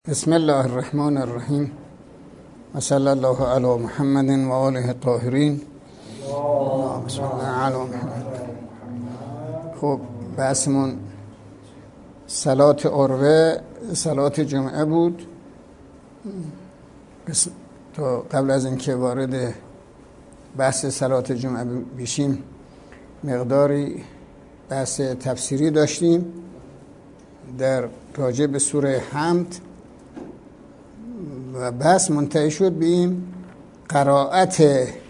بسم الله الرحمن الرحیم و صلی الله علی محمد و آله الطاهرین. بسم الله علی محمد. خب بحثمون صلات عروه، صلات جمعه بود. تا قبل از اینکه وارد بحث صلات جمعه بشیم مقداری بحث تفسیری داشتیم در راجع به سوره حمد و بحث منتهی شد به این قرائت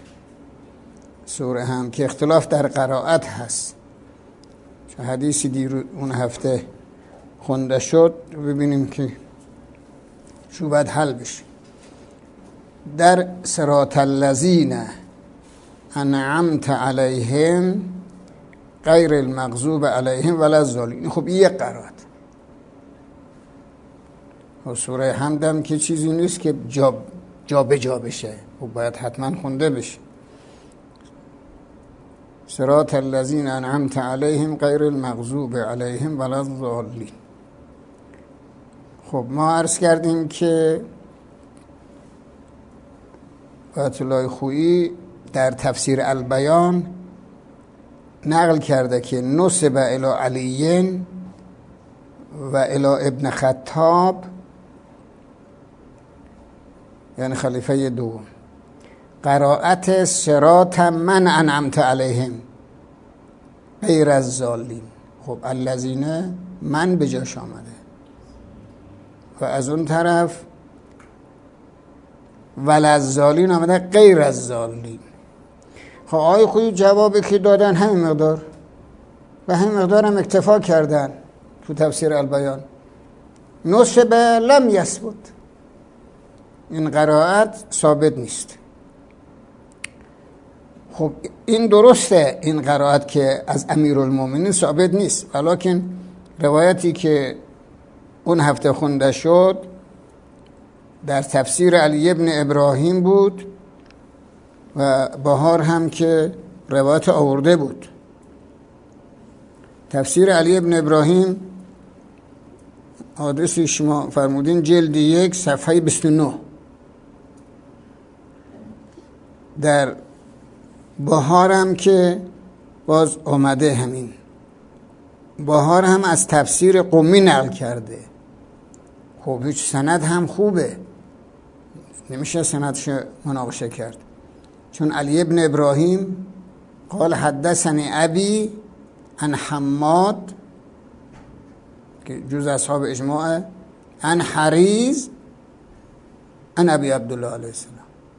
سوره حمد که اختلاف در قرائت هست. چون حدیثی دیر اون هفته خونده شد ببینیم که شو باید حل بشه. در صراط الذین انعمت علیهم غیر المغضوب علیهم ولا الضالین. خب این یک قرائت. و سوره حمد هم که چیزی نیست که جا به جا بشه، خب باید حتما خونده بشه. صراط الذین انعمت علیهم غیر المغضوب علیهم ولا الضالین. خب ما عرض کردیم که آیت الله خویی در تفسیر البیان نقل کرده که نسب الی علی و الی ابن خطاب، یعنی خلیفه دوم، قرائت صراط من انعمت علیهم غیر الضالین. خب الذین من به جاش آمده و از اون طرف ولا الضالین آمده غیر الضالین. خب آقای خویی جوابی که دادن همین مقدار و همین مقدار هم اکتفا کردن تو تفسیر البیان. نسب لم یثبت، این قرائت ثابت نیست. خب این درسته، این قرائت که از امیرالمومنین ثابت نیست، ولیکن روایتی که اون هفته خونده شد در تفسیر علی ابن ابراهیم بود و بهار هم که روایت آورده بود. تفسیر علی ابن ابراهیم آدرسی شما فرمودین جلد 1 صفحه 29. در بهار هم که باز آمده، همین بهار هم از تفسیر قمی نقل کرده. خب هیچ سند هم خوبه، نمیشه سندش مناقشه کرد، چون علی ابن ابراهیم قال حدثنی ابی عن حماد که جز اصحاب اجماع، عن حریز عن ابی عبدالله علیه السلام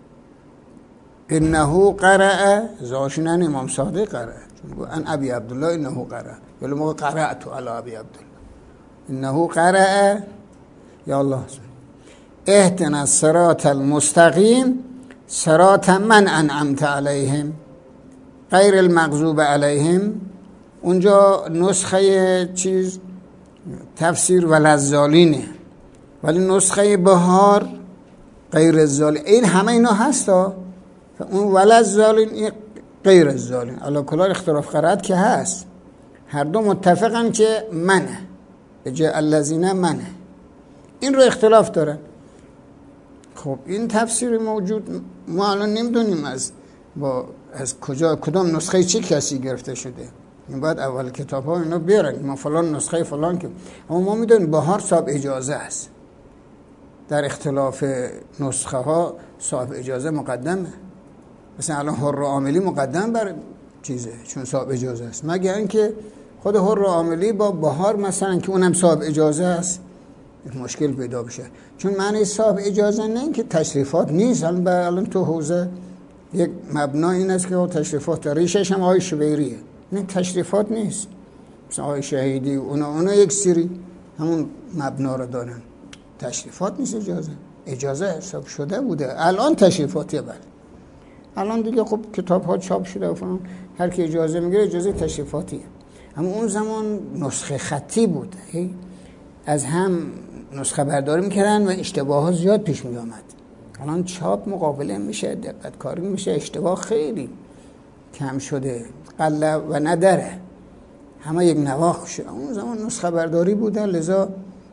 انه قرأ، زاشنان امام صادق قرأ، چون عن ابی عبدالله انه قرأ، ولی موقع قرأت علی ابی عبدالله انه قرأ یا الله اهدنا الصراط المستقیم صراط من انعمت علیهم غیر المغضوب علیهم. اونجا نسخه چیز تفسیر ولا الضالینه، ولی نسخه بهار غیر الضالین. این همه اینا هستا، اون ولا الضالین این غیر الضالین. علی کل اختلاف قرائت که هست، هر دو متفقن که منه به جای الذین منه، این رو اختلاف دارن. خب این تفسیر موجود، ما الان نمیدونیم از کجا کدام نسخه چه کسی گرفته شده. این باید اول کتاب ها اینا بیارن، ما فلان نسخه فلان که، اما ما میدونیم بهار صاحب اجازه است. در اختلاف نسخه ها صاحب اجازه مقدمه. مثلا الان حر عاملی مقدم بر چیزه چون صاحب اجازه است، مگر اینکه خود حر عاملی با بهار مثلا که اونم صاحب اجازه است مشکل پیدا بشه. چون معنی صاحب اجازه نه این که تشریفات نیست. الان تو حوزه یک مبنا این است که تشریفات داره، ریشش هم آقای شبیریه، نه تشریفات نیست. مثلا آقای شهیدی اونا یک سری همون مبنا رو دارن، تشریفات نیست. اجازه حساب شده بوده، الان تشریفاتیه. بله الان دیگه خب کتاب ها چاپ شده و فلان، هر کی اجازه میگیره اجازه تشریفاتیه. اما اون زمان نسخه خطی بود، از هم نسخه برداری میکردن و اشتباه ها زیاد پیش میامد. الان چاپ مقابله میشه، دقت کاری میشه، اشتباه خیلی کم شده، قله و نداره، همه یک نواخ شده. اون زمان نسخه برداری بودن، لذا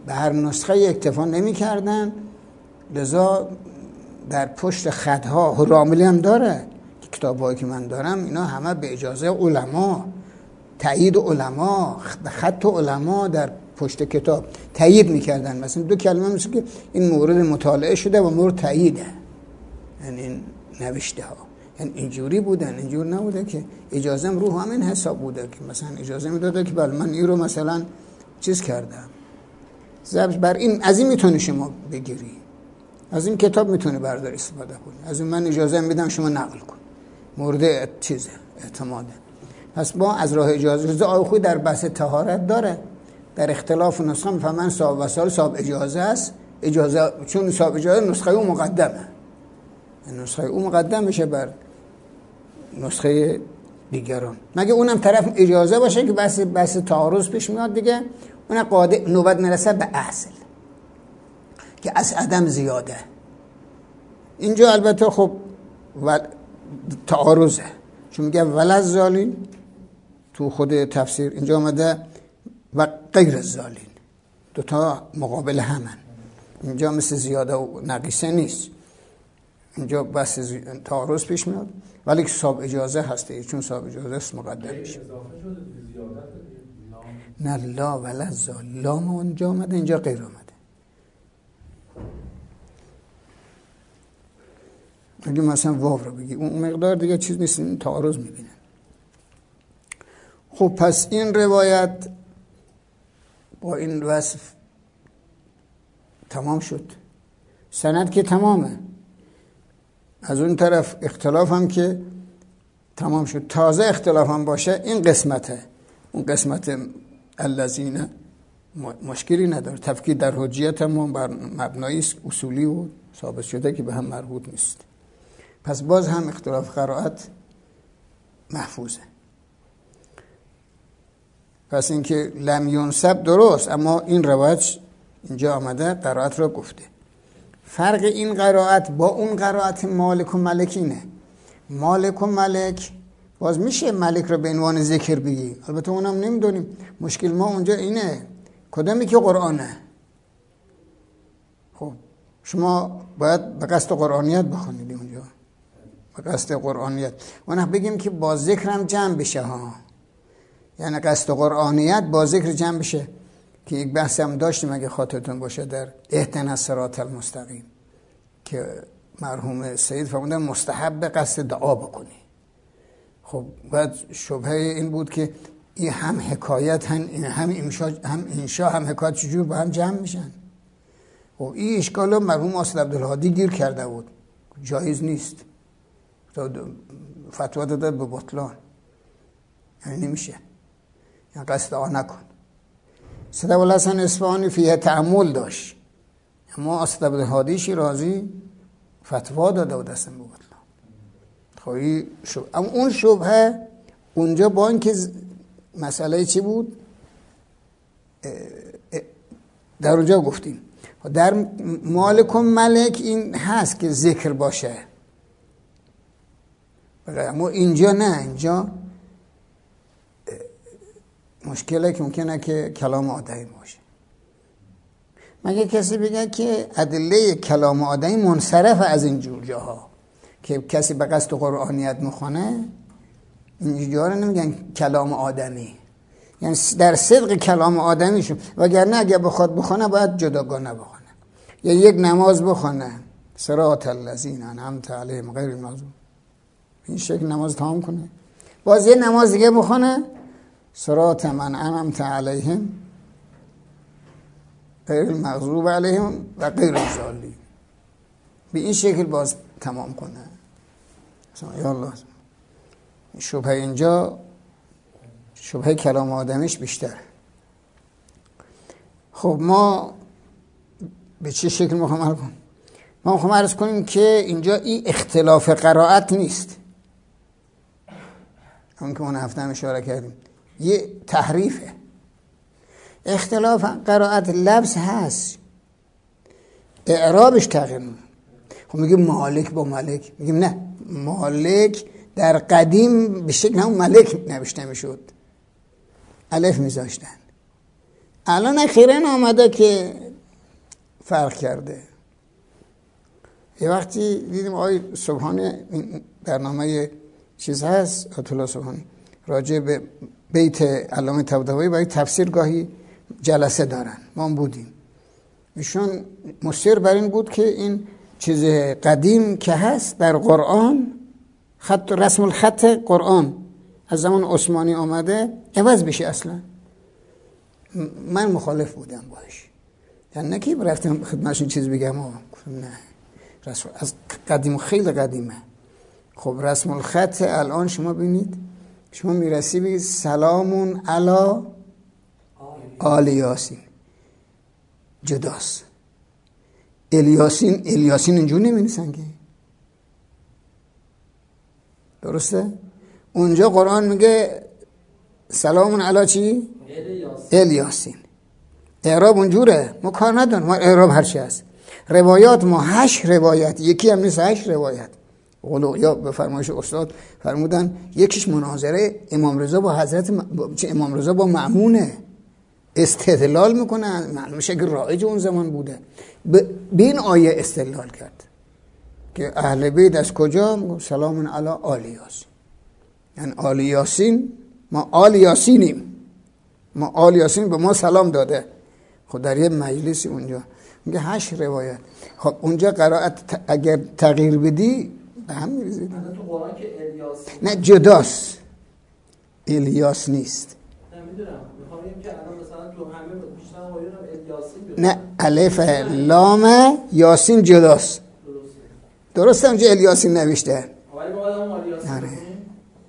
به هر نسخه اکتفا نمی کردن، لذا در پشت خطها راملی هم داره، کتابایی که من دارم اینا همه به اجازه علما، تایید علما، خط علما در پشت کتاب تایید میکردن. مثلا 2 کلمه مثل که این مورد مطالعه شده و مورد تاییده، یعنی این نوشته ها یعنی اینجوری بودن، اینجور نبوده که اجازه رو همین حساب بوده که مثلا اجازه میداده که بله من این رو مثلا چیز کردم ضبط بر این، از این میتونی شما بگیری، از این کتاب میتونی بردار استفاده کنی، از این من اجازه میدم شما نقل کن، مورد چیزه اعتماده. پس ما از راه اجازه آخوی در بحث طهارت داره، در اختلاف نسخه میفهمن صاحب وسائل صاحب اجازه است، اجازه چون صاحب اجازه نسخه او مقدمه، نسخه او مقدم میشه بر نسخه دیگران، مگه اونم طرف اجازه باشه که بحث تعارض پیش میاد دیگه، اون قاعده نوبت نرسه به اصل که از عدم زیاده. اینجا البته خب تعارضه، چون میگه ولذالین تو خود تفسیر، اینجا آمده و غیر الذالین، دوتا مقابل همن، اینجا مثل زیاده و نقیصه نیست، اینجا بس تعارض پیش میاد ولی که صاحب اجازه هسته، چون صاحب اجازه است مقدم میشه. نه لا ولذال، لام اونجا آمده اینجا غیر آمده. اگه مثلا واو رو بگی اون مقدار دیگه چیز نیست، این تعارض میبینن. خب پس این روایت با این وصف تمام شد، سند که تمامه، از اون طرف اختلاف هم که تمام شد، تازه اختلاف هم باشه این قسمته، اون قسمت الذین مشکلی نداره، تفکیک در حجیت هم بر مبنای اصولی و ثابت شده که به هم مربوط نیست، پس باز هم اختلاف قرائت محفوظه. پس اینکه لم ینسب درست، اما این روایت اینجا آمده قرائت را گفته. فرق این قرائت با اون قرائت مالک و ملک اینه، مالک و ملک باز میشه ملک را به عنوان ذکر بگی، البته اونم نمیدونیم، مشکل ما اونجا اینه کدامی که قرآنه. خب شما باید به قصد قرآنیت بخونید اونجا، به قصد قرآنیت، اونها بگیم که با ذکرم جمع بشه ها، یعنی قصد قرآنیت با ذکر جمع بشه، که یک بحث هم داشتیم اگه خاطرتون باشه در اهدنا الصراط المستقیم که مرحوم سید فرمودن مستحب قصد دعا بکنی. خب بعد شبهه این بود که این هم حکایت هم انشا هم حکایت چجور با هم جمع میشن. خب این اشکال مرحوم اسد عبدالهادی گیر کرده بود، جایز نیست، فتوا داده به بطلان، یعنی نمیشه، یعنی قصد دعا نکن. سید ابوالحسن اصفهانی فیه تأمل داشت، اما اسد عبدالهادی شیرازی فتوا داده بود اصلا به بطلان. خب اما اون شبهه اونجا با اینکه مسئله چی بود در اونجا گفتیم، در مالک و ملک این هست که ذکر باشه، اما اینجا نه، اینجا مشکله که ممکنه که کلام آدمی باشه. مگه کسی بگه که ادله کلام آدمی منصرف از این جور جاها که کسی به قصد قرآنیت میخونه، اینجا رو نمیگن کلام آدمی، یعنی در صدق کلام آدمی شون، وگرنه اگه بخواد بخونه باید جداگانه بخونه، یا یک نماز بخونه صراط الذین انعمت علیهم غیر المغضوب، این شکل نماز تمام کنه، باز یه نماز دیگه بخونه صراط من انعمت علیهم غیر المغضوب علیهم و غیر الضالین، به این شکل باز تمام کنه. یا الله، شبهه اینجا شبهه کلام آدمیش بیشتر. خب ما به چه شکل میخوام عرض کنیم؟ ما میخوام عرض کنیم که اینجا این اختلاف قرائت نیست، همون که اون هفته هم اشاره کردیم، یه تحریفه. اختلاف قرائت لفظ هست، اعرابش تغییر میکنه. خب میگیم مالک با ملک، میگیم نه، مالک در قدیم به شکل همون ملک نوشته میشد، الف میذاشتن، الان اخیراً آمده که فرق کرده. یه وقتی دیدیم آقای سبحانی برنامه چیز هست، آیت الله سبحانی راجع به بیت علامه طباطبایی برای تفسیر گاهی جلسه دارن، ما بودیم. ایشون مصر بر این بود که این چیز قدیم که هست در قرآن، خط رسم الخط قرآن از زمان عثمانی آمده عوض بشه. اصلا من مخالف بودم باش، یعنی نه که رفتم خدمتشون چیز بگم نه، رسم از قدیم خیلی قدیمه. خب رسم الخط الان شما ببینید، شما میرسی بگید سلامون علی آل یاسین، جداست. الیاسین اینجور نمی‌نویسن که، درسته؟ اونجا قرآن میگه سلامون علی چی؟ الیاسین. اعراب اونجوره، ما کار نداریم، ما اعراب هرچی هست. روایات ما 8 روایت، یکی هم نیست 8 روایت. یا به فرمایش استاد فرمودن یکیش مناظره امام رضا با حضرت امام رضا با مأمونه، استدلال میکنه، معلومه که رایج اون زمان بوده. به این آیه استدلال کرد که اهل بیت از کجا؟ سلام علی آل یاسین، یعنی آل یاسین، ما آل یاسینیم، ما آل یاسین به ما سلام داده. خب در یه مجلسی اونجا میگه 8 روایت. خب اونجا قرائت اگر تغییر بدی به هم میریزید. تو قرآن که الیاس نه جداست، الیاس نیست. نمیدونم، میخوام بگم که الان مثلا تو همه بیشتر آیون هم الیاسین بیاد. نه الف لام یاسین جداست. درسته اونجا الیاسین نوشته. ولی ما هم الیاسین آره. بخونیم.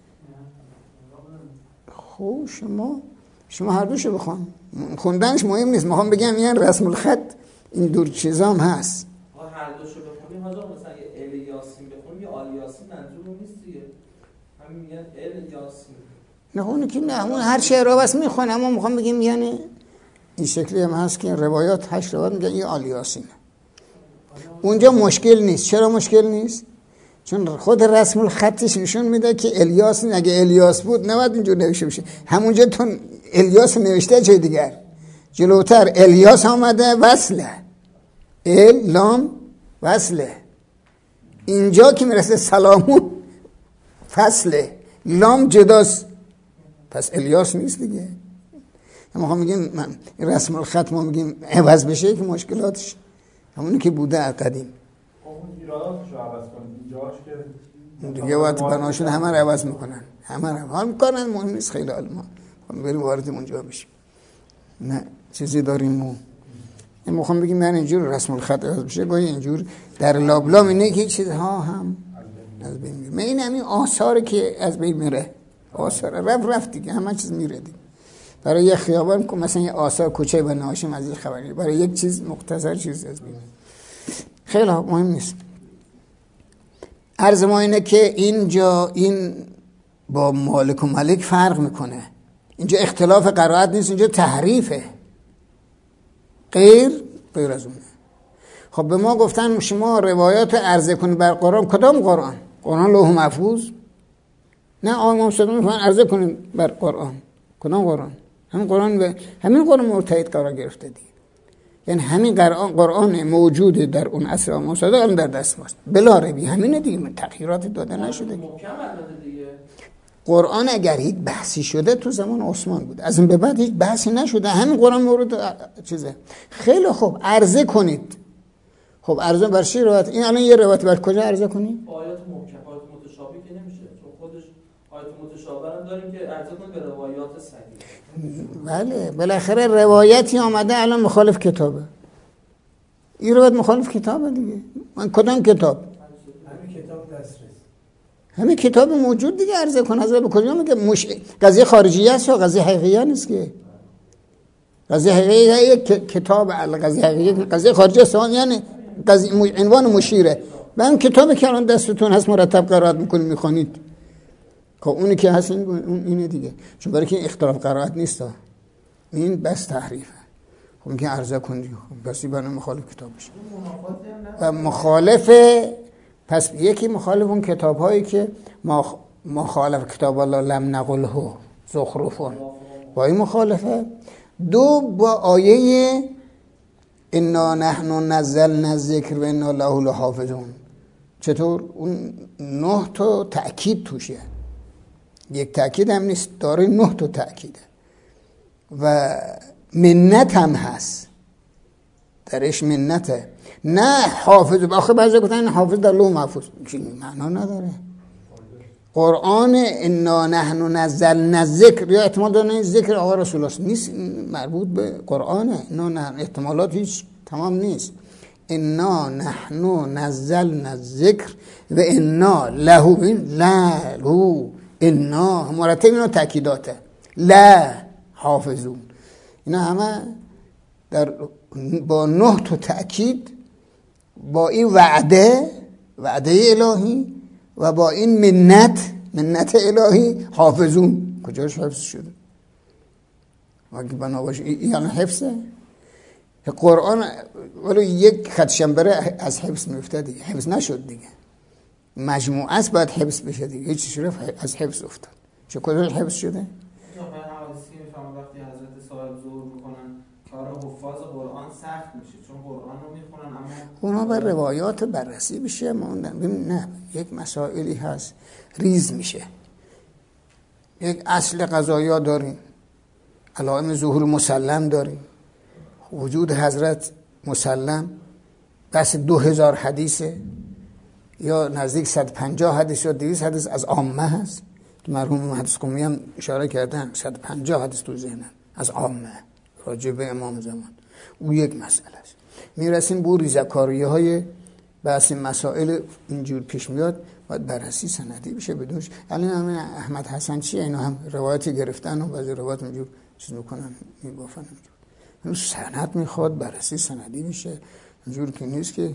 خب شما هر دوشو بخون، خوندنش مهم نیست. میخوام بگم این رسم الخط این دور چیزام هست. هر دوشو بخونیم، حالا مثلا الیاسین بخونیم یا آلیاسین منظور نیست دیگه. همین میگن الیاسین. نه اون که نه، اون هر چه را بس میخونه، اما میخوام بگم یعنی این شکلی هم هست که روایات 8 روایت میگن این آلیاسینه. اونجا مشکل نیست. چرا مشکل نیست؟ چون خود رسم الخطش نشون میده که الیاس، اگه الیاس بود نباید اینجور نوشته بشه. همونجا تو الیاس نوشته چه دیگر، جلوتر الیاس آمده وصله، لام وصله. اینجا که میرسه سلامون فصله، لام جداست، پس الیاس نیست دیگه. ما میگیم من رسم الخط ما میگیم عوض بشه که مشکلاتش همونی که بوده قدیم. اون ایراداتش رو عوض کنید اینجاش که دیگه وقت بناشون همه رو عوض میکنن، همه رو حال میکنن، مهم نیست خیلی حال ما بریم وارد اونجا بشیم. نه چیزی داریم ما میخوام بگیم من اینجور رسم الخط عوض بشه، گاهی اینجور در لابلام اینه که چیزها هم از بین میره. این همین آثاری که از بین میره، آثار رفت دیگه، همه چیز میره دیگه. برای یه خیابان که مثلا یه آثار کوچه بنی هاشم از این خبری، برای یک چیز مختصر چیز از بین خیلی مهم نیست. عرض ما اینه که اینجا این با مالک و ملک فرق میکنه. اینجا اختلاف قرائت نیست، اینجا تحریفه، غیر از اونه. خب به ما گفتن شما روایات عرضه کنید بر قرآن. کدام قرآن؟ قرآن لوح محفوظ؟ نه آقای امام صادق میگن عرضه کنید بر قرآن. کدام قرآن؟ همین قرآن مرتهید قرار گرفته دیگه. یعنی همین قرآن موجود در اون عصر امام صادق هم در دست ماست بلا ریبی، همینه دیگه، تغییراتی داده نشده. قرآن اگر هیچ بحثی شده تو زمان عثمان بود، از این به بعد هیچ بحثی نشده، همین قرآن مورد چیزه. خیلی خوب عرضه کنید. خب عرضه بر چی روایت؟ این الان یه روایت بر کجا عرضه کنید؟ آیات محکم، آیات متشابه که نمیشه، چون خودش آیات متشابه هم داریم که عرضه کنید به روایات صحیح. بله بالاخره روایتی آمده الان مخالف کتابه. این روایت مخالف کتابه دیگه. من کدام کتاب؟ همین کتاب دسترس، همین کتاب موجود دیگه عرضه کن. از به کجا میگه قضیه خارجیه است یا قضیه حقیقیه نیست که؟ قضیه حقیقیه یک کتاب، قضیه حقیقیه قضیه خارجیه است، یعنی قضیه عنوان مشیره. به اون کتابی که الان دستتون هست مرتب قرائت میکنید میخوانید، خب اونی که هست اینه دیگه. چون برای که اختلاف قرائت نیست، این بس تحریفه. خب میگه عرضه کنید، خب بسی برای مخالف کتاب بشه و مخالف. پس یکی مخالف اون کتاب هایی که مخالف کتاب الله لم نقله زخرفون، با این مخالفه. دو با آیه انا نحن نزلنا الذکر و انا له لحافظون. چطور؟ اون 9 تا تأکید توشه، یک تأکید هم نیست، داره 9 تا تأکیده و منت هم هست درش، منته. نه حافظ، آخه بعضی گفتن حافظ در لوح محفوظ، معنا نداره. قرآن انا نحن نزلنا الذکر یا احتمال داره این ذکر آقا رسول الله نیست، مربوط به قرآنه. انا نحن احتمالات هیچ تمام نیست. انا نحن نزلنا الذکر و انا له، له انا مرتب اینا تأکیداته، لا حافظون. اینا همه با 9 تا تأکید، با این وعده الهی و با این منت الهی حافظون. کجاش حفظ شده؟ اگه بنا باشه یعنی حفظه قرآن، ولی یک خط شنبره از حفظ میفته دیگه، حفظ نشد دیگه، مجموعه است باید حفظ بشه دیگه، هیچ چیزی از حفظ افتاد. چه کجاش حفظ شده؟ وقتی حضرت صاحب ظهور میکنن کار حفاظ قرآن سخت میشه، چون قرآن رو میخونن اما اونا بر روایات بررسی بشه. نه یک مسائلی هست ریز میشه. یک اصل قضایا داریم، علائم ظهور مسلم داریم، وجود حضرت مسلم، بس 2000 حدیثه یا نزدیک 150 حدیث یا 200 حدیث از عامه هست. مرحوم محدث قمی هم اشاره کردن 150 حدیث تو ذهنم از عامه راجع به امام زمان. او یک مسئله است. میرسیم به ریزکاریه های بحث مسائل اینجور پیش میاد، باید بررسی سندی بشه بدونش. الان همین احمد حسن چیه، اینا هم روایتی گرفتن و بعضی روایت اینجور چیز میکنن میگفتن اینجور سند میخواد بررسی سندی بشه، اینجور که نیست که.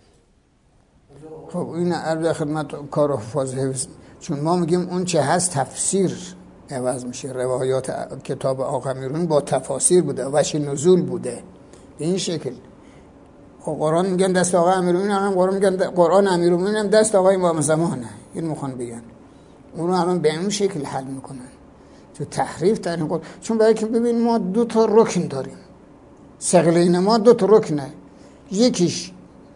خب این عرض خدمت کار حفاظ حفظ، چون ما میگیم اون چه هست تفسیر عوض میشه. روایات کتاب آقا امیرالمومنین با تفاسیر بوده، وجه نزول بوده به این شکل. قرآن میگن دست آقا امیرالمومنین، هم قرآن میگن قرآن امیرالمومنین هم دست آقای امام زمانه. این میخوان بگن اونو الان به این شکل حل میکنن تو تحریف در این قرآن. چون برای که ببین ما 2 تا رکن داریم، ثقلین ما 2 تا رکنه، یکیش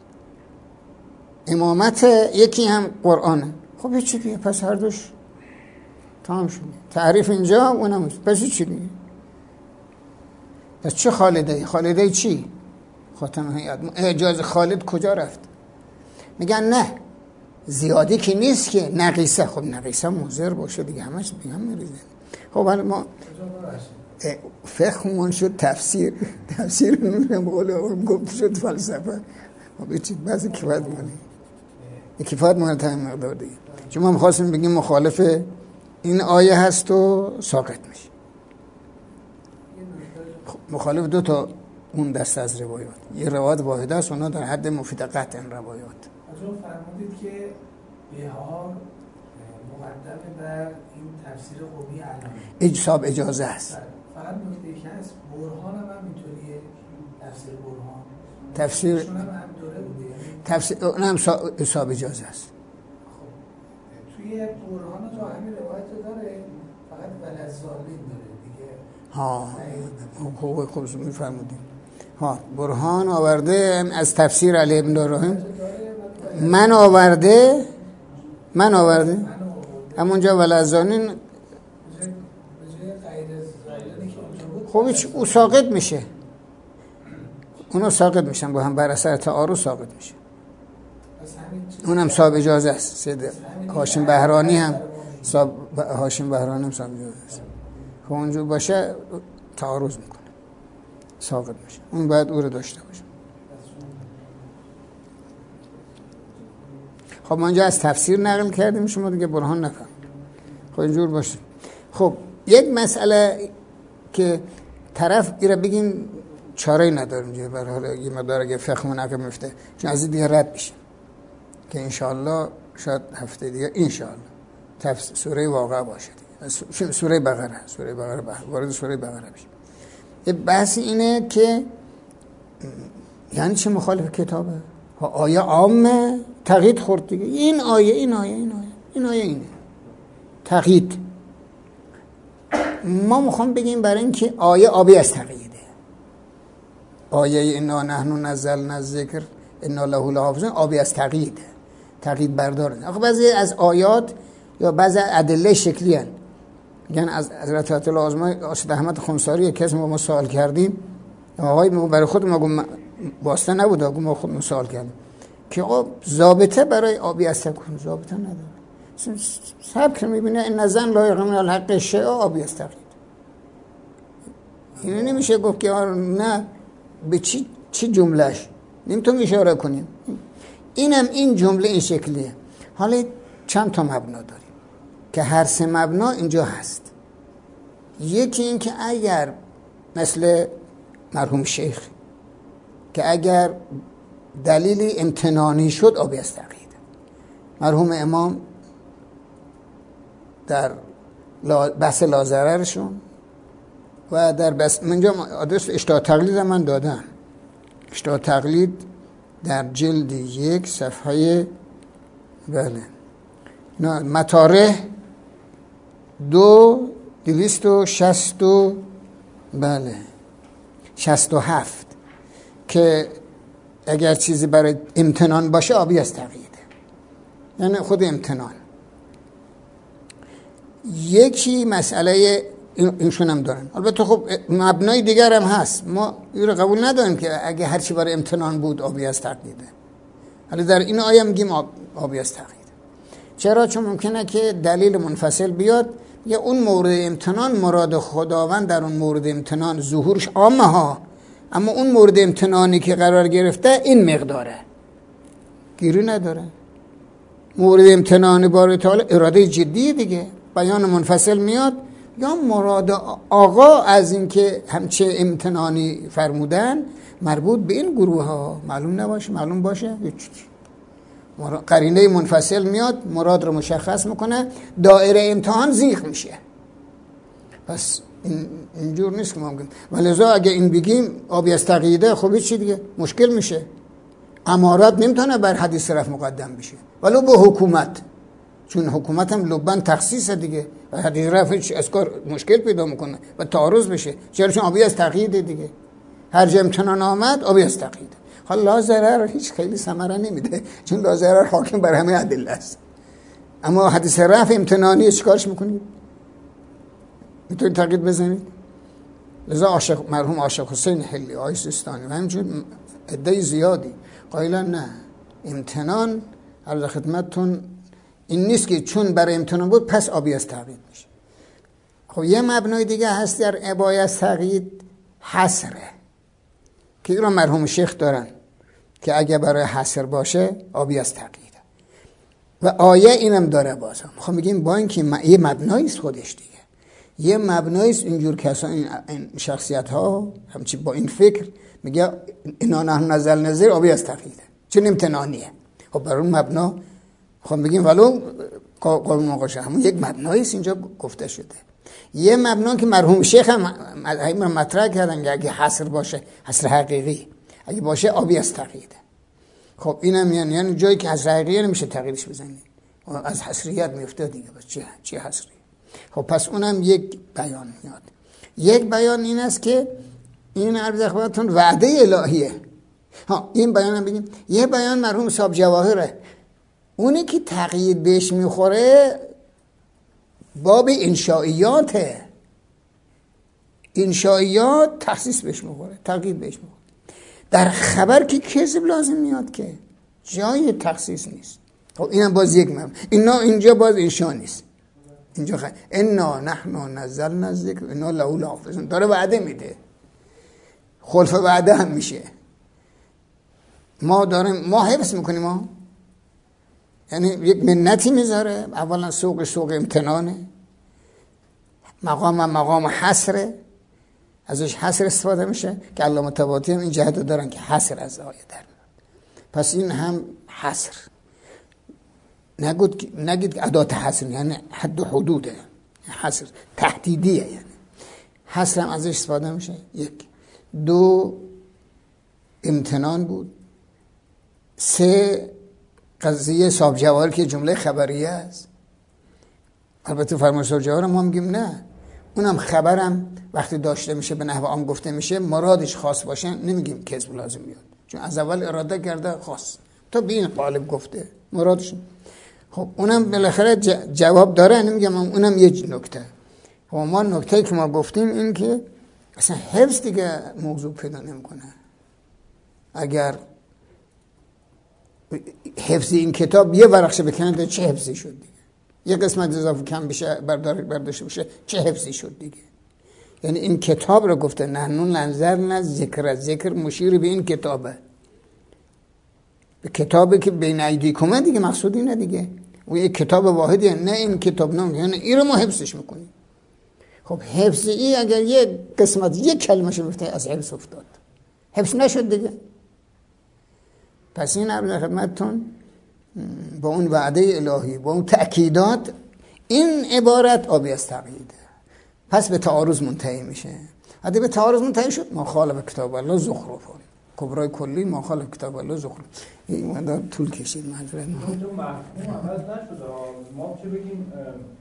امامت، یکی هم قرآنه. خب چی دیگه؟ پس هر دوش تمام شد. تعریف اینجا اونم پس چی دیگه؟ پس چه خالده؟ خالده چی؟ خاتم هیئت. اعجاز خالد کجا رفت؟ میگن نه زیادی که نیست که نقیصه. خب نقیصه مضر باشه دیگه همش بیان میریزه. خب حالا ما فقهمون شد تفسیر نمیدونم بقول گفت شد فلسفه. خب چیز بعضی کفایت مونه، کفایت مونه تا مقدار دیگه. چون ما می‌خواستیم بگیم مخالف این آیه هست و ساقط میشه. مخالف 2 تا اون دسته از روایات، یه روایت واحده است، اونا در حد مفید قطع این روایات. حضور فرمودید که بهار مقدم بر این تفسیر قومی علامه اجصاب اجازه است. فقط نکته که هست برهان هم اینطوریه، تفسیر برهان تفسیر شون هم دوره بوده، تفسیر اونم اجصاب اجازه است. توی برهان تو همین روایت داره، فقط ولزالین داره دیگه. ها خوب میفرمودیم. ها برهان آورده از تفسیر علی ابن ابراهیم، من آورده همونجا ولزالین. خب او ساقط میشه، اونا ساقط میشن با هم، بر اثر تعارض ساقط میشه. اونم صاحب اجازه است. سید هاشم بهرانی هم صاحب اجازه است. خب اونجا باشه تعارض میکنه ساقط میشه، اون باید او رو داشته باشه. خب ما اینجا از تفسیر نقل کردیم، شما دیگه برهان نفهم. خب اینجور باشه. خب یک مسئله که طرف ایره بگیم چاره نداریم دیگه، برای حالا یه مقدار اگه فقه منعقد میفته، چون از دیگه رد میشه که انشاءالله شاید هفته دیگه انشاءالله سوره واقعه باشه دیگه. سوره بقره وارد سوره بقره بشه. یه بحث اینه که یعنی چه مخالف کتابه؟ آیه عامه تقیید خورد دیگه. این آیه اینه تقیید. ما میخوام بگیم برای اینکه آیه آبی از تقییده. آیه انا نحن نزلنا الذکر انا له لحافظون آبی از تقییده، تقیید برداره. آخه بعضی از آیات یا بعضی ادله شکلی هستند. میگن از حضرت آیت الله اعظم اسد احمد خمساری یک کس ما سوال کردیم، آقای ما برای خود ما واسطه نبود، ما خود سوال کردیم که آقا ضابطه برای آبی از تکون ضابطه نداره. سبک میبینه این زن لایق من الحق شیء آبی از تقیید. اینو نمیشه گفت که نه به چی جملهش نمیتونیم اشاره کنیم. اینم این جمله این شکلیه. حالا چند تا مبنا داریم که هر سه مبنا اینجا هست. یکی این که اگر مثل مرحوم شیخ که اگر دلیلی امتنانی شد آبی از تقیید. مرحوم امام در بحث لازررشون و در بحث منجا آدرس اشتها تقلید من دادم. اشتها تقلید در جلد 1 صفحه بله مطارح 260 بله 67 که اگر چیزی برای امتنان باشه آبی از تقییده، یعنی خود امتنان. یکی مسئله اینشون هم دارن. البته خب مبنای دیگر هم هست، ما این رو قبول نداریم که اگه هر چی برای امتنان بود آبی از تقییده. ولی در این آیه میگیم آبی از تقییده. چرا؟ چون ممکنه که دلیل منفصل بیاد یا اون مورد امتنان مراد خداوند در اون مورد امتنان ظهورش عامه ها، اما اون مورد امتنانی که قرار گرفته این مقداره، گیری نداره. مورد امتنان باری تعالی اراده جدی دیگه، بیان منفصل میاد یا مراد آقا از این که همچه امتنانی فرمودن مربوط به این گروه ها معلوم نباشه، معلوم باشه قرینه منفصل میاد مراد رو مشخص میکنه، دایره امتحان زیغ میشه. پس اینجور نیست که ما بگیم. ولذا اگه این بگیم آبی از تقییده خب چی دیگه مشکل میشه. امارات نمیتونه بر حدیث رفع مقدم بشه ولو به حکومت، چون حکومت هم لبن تخصیص دیگه و حدیث رفع از کار مشکل پیدا میکنه و تعارض بشه. چرا؟ چون آبی از تقییده دیگه، هر جا امتنان آمد آبی از تقییده. حالا لا ضرر هیچ خیلی ثمره نمیده چون لا ضرر حاکم بر همه ادله است. اما حدیث رفع امتنانی چیکارش میکنید؟ میتونید تقیید بزنید؟ لذا مرحوم عاشق حسین حلی آقای سیستانی و همینجور عده زیادی قایلن نه امتنان عرض خدمتتون این نیست که چون برای امتنان بود پس آبی از تقیید میشه. خب یه مبنای دیگه هست در ابای از تقیید حصره که این رو مرحوم شیخ دارن که اگه برای حصر باشه آبی از تقییده و آیه اینم داره. بازم میخوام بگیم با اینکه یه مبناییست خودش دیگه، یه مبناییست اینجور کسا این شخصیت ها همچی با این فکر میگه انا نحن نزلنا الذکر آبی از تقییده چون امتنانیه. خب برای اون مبنا میخوام بگیم ولو قول نقاشه همون یک مبناییست اینجا گفته شده. یه مبنا که مرحوم شیخ هم مطرح کردن که اگه حصر باشه حصر حقیقی اگه باشه آبی از تقییده. خب اینم یعنی جایی که حصر حقیقی نمیشه تقییدش بزنید، از حصریت میفته دیگه. بس چی حصری؟ خب پس اونم یک بیان میاد. یک بیان این است که این عرض خدمتتون وعده الهیه. این بیان هم بگیم. یه بیان مرحوم صاحب جواهره، اونی که تقیید بهش میخوره باب انشائیاته. انشائیات تخصیص بهش میخوره، تقیید بهش میخوره. در خبر که کذب لازم میاد که جای تخصیص نیست. خب اینم باز یک مبنا. اینجا باز انشاء نیست. اینجا انا نحن نزلنا الذکر انا له لحافظون داره وعده میده، خلف وعده هم میشه. ما حفظ میکنیم یعنی یک منتی میذاره. اولا سوق امتنانه، مقام حصره، ازش حصر استفاده میشه که علامه طباطی هم این جهت دارن که حصر از آیه در میاد. پس این هم حصر نگید که ادات حصر یعنی حد و حدوده، حصر تهدیدیه، یعنی حصر هم ازش استفاده میشه. یک. دو امتنان بود. سه قضیه صاحب جواهر که جمله خبریه است. البته فرمان صاحب جواهر ما میگیم نه، اونم خبرم وقتی داشته میشه به نحو عام گفته میشه مرادش خاص باشه نمیگیم کذب لازم میاد، چون از اول اراده کرده خاص تا به این قالب گفته مرادش. خب اونم بالاخره جواب داره، نمیگم اونم یه نکته. خب ما نکته‌ای که ما گفتیم این که اصلا حفظ دیگه موضوع پیدا نمیکنه. اگر حفظ این کتاب یه ورقشه بکنه چه حفظی شد دیگه، یه قسمت اضافه کم بشه برداشته بشه چه حفظی شد دیگه. یعنی این کتاب رو گفته نحن ننظرنا ذکر، ذکر مشیر به این کتابه، به کتابی که بین ایدیکم دیگه، مقصود اینه دیگه. و یک کتاب واحدیه، نه این کتاب نام، یعنی این رو ما حفظش میکنیم. خب حفظ ای اگر یه قسمت یک کلمه شو بفته از حفظ افتاد، حفظ نشد دیگه. پس این عرض خدمتتون با اون وعده الهی، با اون تأکیدات، این عبارت آبی از تقییده. پس به تعارض منتهی میشه. اگه به تعارض منتهی شد مخالف کتاب الله زخرف، کبرای کلی مخالف کتاب الله زخرف. این مقدار طول کشید معذرت میخوام. اونجا مفهوم عوض نشده. ما چه بگیم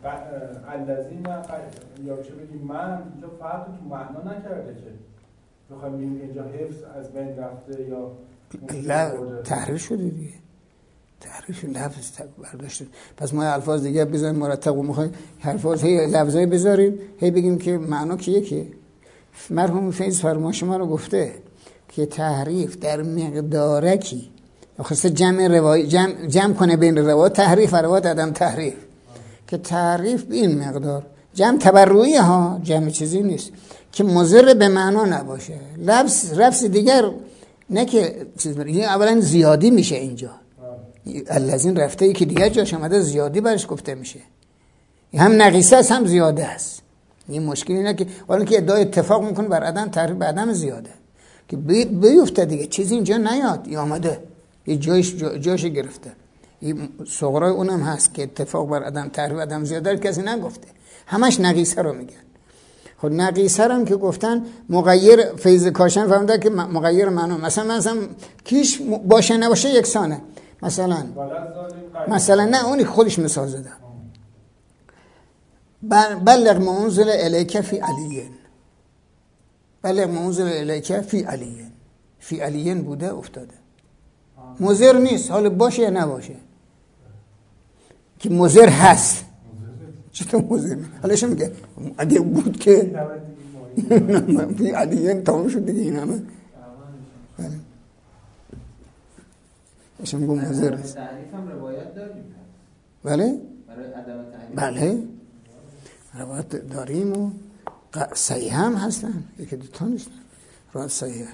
الذین یا چه بگیم من، اینجا فرق تو معنا نکرده که بخوایم بگیم اینجا حفظ از بین رفته یا تحریف شده دیگه، تحریف لفظ برداشت. پس ما الفاظ دیگه بذاریم مرتب و میخوایم الفاظ هی لفظای بذاریم هی بگیم که معنا که یکیه. مرحوم فیض فرما شما رو گفته که تحریف در مقدارکی خاصه جمع کنه بین روایات تحریف و روایات عدم تحریف، که تحریف به این مقدار جمع تبرعی ها، جمع چیزی نیست که مضر به معنا نباشه. لفظ دیگر نه که چیز بره، اولا زیادی میشه اینجا. الذین رفته ای که دیگه جاش آمده زیادی برش گفته میشه، هم نقیصه است هم زیاده است. این مشکلی اینه که حالا که ادعای اتفاق میکنه بر عدم تحریف به عدم زیاده که بیفته دیگه، چیزی اینجا نیاد، این آمده یه جاش گرفته. این صغرای اونم هست که اتفاق بر عدم تحریف عدم زیاده کسی نگفته، همش نقیصه رو میگن. خب نقیصه هم که گفتن مغیر، فیض کاشان فهمیده که مغیر معنا، مثلا کیش باشه نباشه یکسانه. مثلا نه اونی خودش مثال زده، بلغ ما انزل الیک فی علیین، بلغ ما انزل الیک فی علیین، فی علیین بوده افتاده، مضر نیست. حالا باشه یا نباشه که مضر هست، چطور مضر نیست؟ حالا شو میگه اگه بود که فی علیین تمام شد دیگه. این همه شو میگم مضر است. تعریف هم روایت داریم. بله برای عدم تعریف بله روایت داریم و صحیح هم هستن، یکی دوتا نیستن، روایت صحیح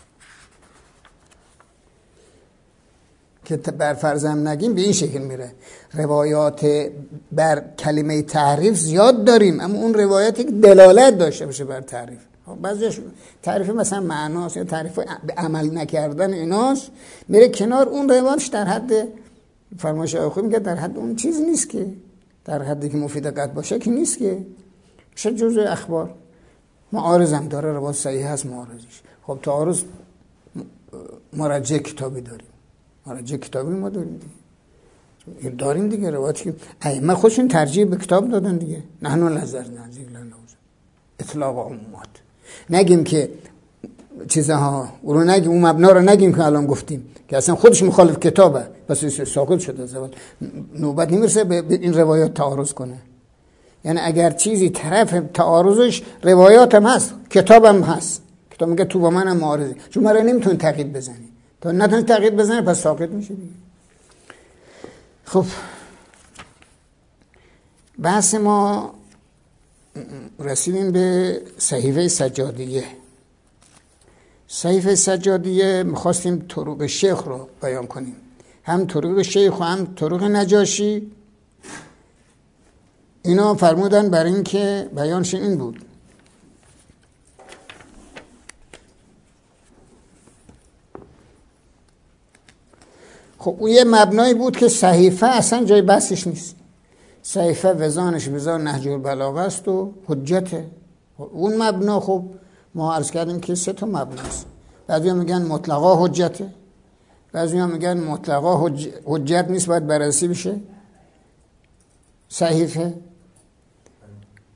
که بر فرضم نگیم به این شکل میره. روایات بر کلمه تحریف زیاد داریم، اما اون روایاتی که دلالت داشته باشه بر تحریف، بعضیش تعریف مثلا معناست یا تعریف به عمل نکردن ایناست، میره کنار. اون روایتش در حد فرمایش آقای میگه در حد اون چیز نیست که در حدی که مفید قطع باشه که نیست که چه جزء اخبار. معارض هم داره، روایت صحیح هست معارضش. خب تعارض مرجع کتابی داریم، مرجع کتابی ما داریم دیگه، داریم دیگه روایتی که ائمه خودشون ترجیح به کتاب دادن دیگه. نحن نظرنا اطلاق عمومات، نگیم که چیزها رو نگیم، اون مبنا رو نگیم که الان گفتیم که اصلا خودش مخالف کتابه، بس ساقط شده از اول، نوبت نمیرسه به این روایات تعارض کنه. یعنی اگر چیزی طرف تعارضش روایات هم هست، کتاب هم هست، کتاب میگه تو با من هم معارضی، چون مرا نمیتونی تقیید بزنی، تا نتونی تقیید بزنی پس ساقط میشه دیگه. خب بحث ما رسیدیم به صحیفه سجادیه. صحیفه سجادیه میخواستیم طرق شیخ رو بیان کنیم، هم طرق شیخ و هم طرق نجاشی. اینا فرمودن برای این که بیانش این بود خب اون یه مبنایی بود که صحیفه اصلا جای بحثش نیست. صحیفه وزانش وزان نهج البلاغه است و حجته. اون مبنا خب ما عرض کردیم که 3 تا مبناست. بعضیا میگن مطلقا حجته، بعضیا میگن مطلقا حجت نیست، باید بررسی بشه صحیفه.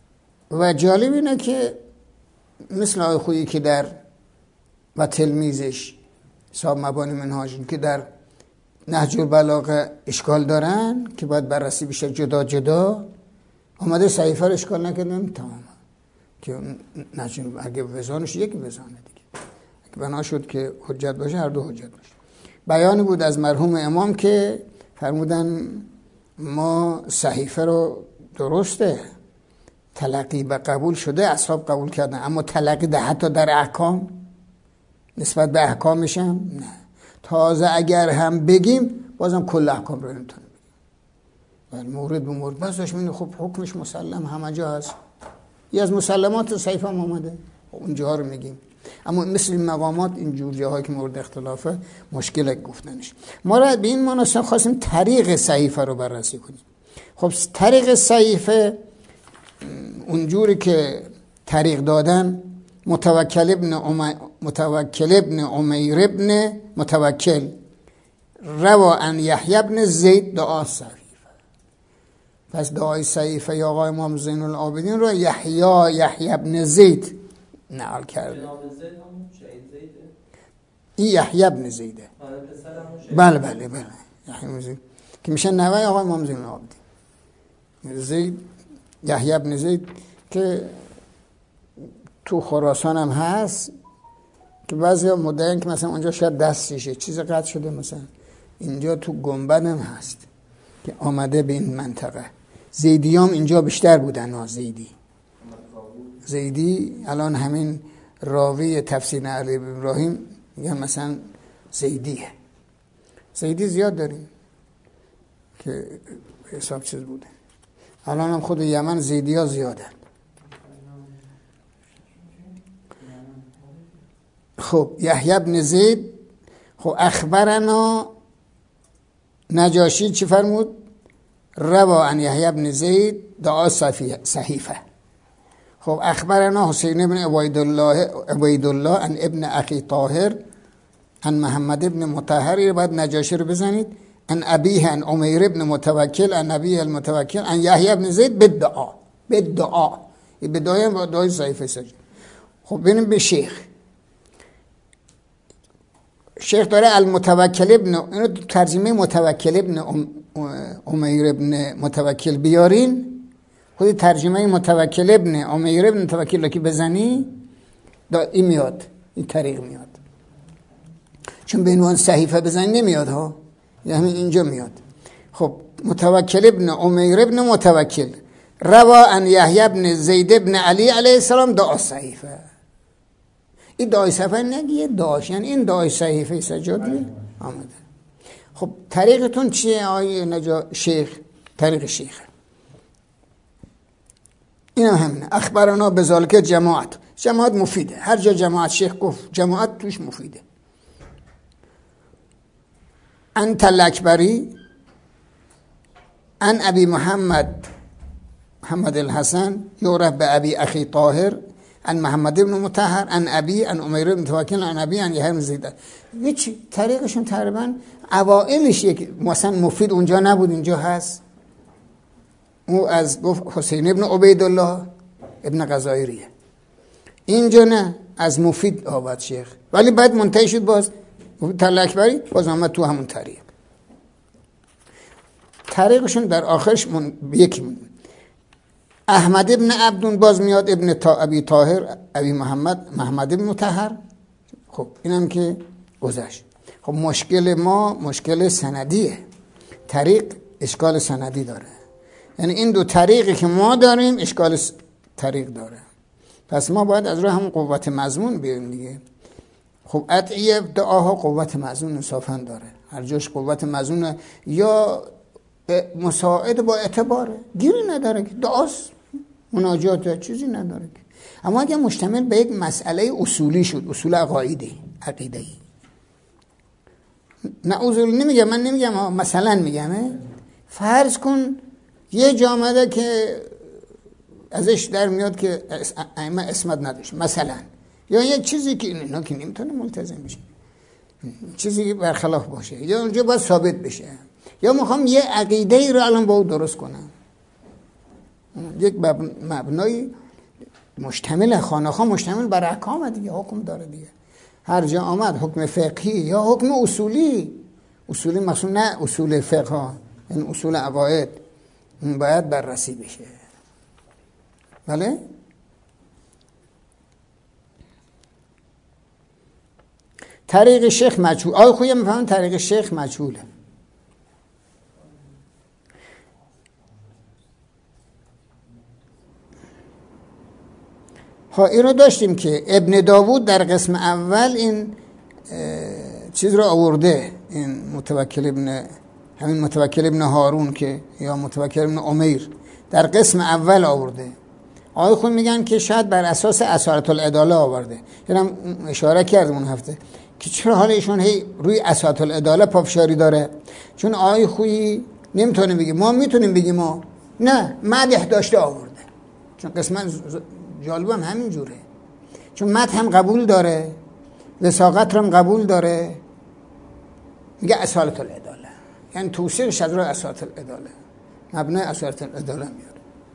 و جالب اینه که مثل آقای خویی که در و تلمیذش صاحب مبانی منهاج که در نهج البلاغه اشکال دارن که باید بررسی بشه جدا جدا، آمده صحیفه رو اشکال نکردن تمام که نهج اگه وزانش یکی وزانه دیگه، اگه بنا شد که حجت باشه هر دو حجت باشه. بیانی بود از مرحوم امام که فرمودن ما صحیفه رو درسته تلقی و قبول شده، اصحاب قبول کردن، اما تلقی ده حتی در احکام نسبت به احکامش هم نه. تازه اگر هم بگیم بازم کل احکام رو نمیتونیم بگیم، مورد به مورد بسش میده. خب حکمش مسلم همه جا هست، یه از مسلمات صحیفه هم آمده اونجا رو میگیم، اما مثل این مقامات این جور جاهایی که مورد اختلافه مشکل گفتنش. ما را به این مناسبت خواستیم طریق صحیفه رو بررسی کنیم. خب طریق صحیفه اونجوری که طریق دادن متوکل ابن عمیر ابن متوکل روا ان یحیی ابن زید دعا صحیفه. پس دعای صحیفه یا آقای امام زین العابدین رو یحیی ابن زید نقل کرده. جناب زید هم شهید زیده؟ این یحیی ابن زیده. بله یحیی ابن زید که میشه نوه آقای امام زین العابدین. زید یحیی ابن زید که تو خراسان هم هست که بعضی مدعیان که مثلا اونجا شاید دستشه چیز قطع شده، مثلا اینجا تو گنبد هم هست که آمده به این منطقه. زیدیام اینجا بیشتر بودن. زیدی الان همین راوی تفسیر علی ابراهیم میگن مثلا زیدیه. زیدی زیاد داریم که حساب چیز بوده. الان هم خود یمن زیدی ها زیادن. خب یحیی ابن زید، خب اخبرنا نجاشی چی فرمود؟ روا ان یحیی ابن زید دعا صحیفه. خب اخبرنا حسین ابن عبید الله ان ابن اخی طاهر ان محمد ابن مطهر، بعد نجاشی رو بزنید، ان ابیه ان عمیر ابن متوکل ان ابیه المتوکل ان یحیی ابن زید بالدعا. این بدعای صحیفه سجد. خب بریم به شیخ داره المتوکل ابن، اینو ترجمه متوکل ابن عمیر ابن متوکل بیارین، خود ترجمه متوکل ابن عمیر ابن متوکل که بزنی این میاد، این طریق میاد، چون به عنوان صحیفه بزنی نمیاد ها، یعنی اینجا میاد. خب متوکل ابن عمیر ابن متوکل روا ان یحیی ابن زید ابن علی علیه السلام دعا صحیفه. این دعای صحیفه نگیه داش، یعنی این دعای صحیفه سجادی آمده. خب طریقتون چیه آیه شیخ؟ طریق شیخ این هم همینه. اخبرنا بذالک جماعت مفیده، هر جا جماعت شیخ گفت جماعت توش مفیده. انت الاکبری ان ابی محمد الحسن یعرف به ابی اخی طاهر ان محمد ابن مطهر ان ابی ان عمیر ابن متوکل ان ابی ان یحیی ابن زید. هیچ طریقشون تقریبا اوائلش یک مثلا مفید اونجا نبود، اینجا هست. او از گفت حسین ابن عبید الله ابن غزایریه، اینجا نه، از مفید آورد شیخ، ولی بعد منتهی شد باز طلع اکبری باز آمد تو همون طریقشون در آخرش یکی مون. احمد ابن عبدون باز میاد ابن ابی طاهر ابی محمد ابن مطهر. خب اینم که گذشت. خب مشکل ما مشکل سندیه، طریق اشکال سندی داره، یعنی این دو طریقی که ما داریم اشکال طریق داره. پس ما باید از راه همون قوت مضمون بیاریم دیگه. خب ادعیه دعاها قوت مضمون انصافا داره، هر جاش قوت مضمون یا مساعد با اعتباره، گیری نداره که دعاست، مناجات چیزی نداره که. اما اگه مشتمل به یک مسئله اصولی شد، اصول عقیده‌ای، نعوذ بالله نمیگم، من نمیگم مثلا میگم فرض کن یه جامعه که ازش در میاد که ائمه اسمت نداشت مثلا، یا یه چیزی که اینا که نمیتونه ملتزم بشه، چیزی برخلاف باشه، یا اونجا باید ثابت بشه، یا میخوام یه عقیده ای رو الان با او درست کنم، یک مبنای مشتمل خانقاه مشتمل بر احکام دیگه، حکم داره دیگه. هر جا آمد حکم فقهی یا حکم اصولی مقصود نه اصول فقه ها، این اصول عقاید باید بررسی بشه. بله؟ طریق شیخ مجهول. آقای خویی میفهمن طریق شیخ مجهوله. این رو داشتیم که ابن داوود در قسم اول این چیز رو آورده، این متوکل ابن هارون که یا متوکل ابن امیر در قسم اول آورده. آقای خود میگن که شاید بر اساس اصالت العداله آورده. اینم اشاره کردم اون هفته که چرا حال ایشون هی روی اصالت العداله پافشاری داره، چون آقای خویی نمیتونه بگه، ما میتونیم بگیم ما نه مدح داشته آورده، چون قسمت جالب هم همین جوره، چون مدح هم قبول داره، وثاقت هم قبول داره، میگه اصالت العداله، یعنی توصیقش از روی اصالت العداله، مبنای اصالت العداله میاره.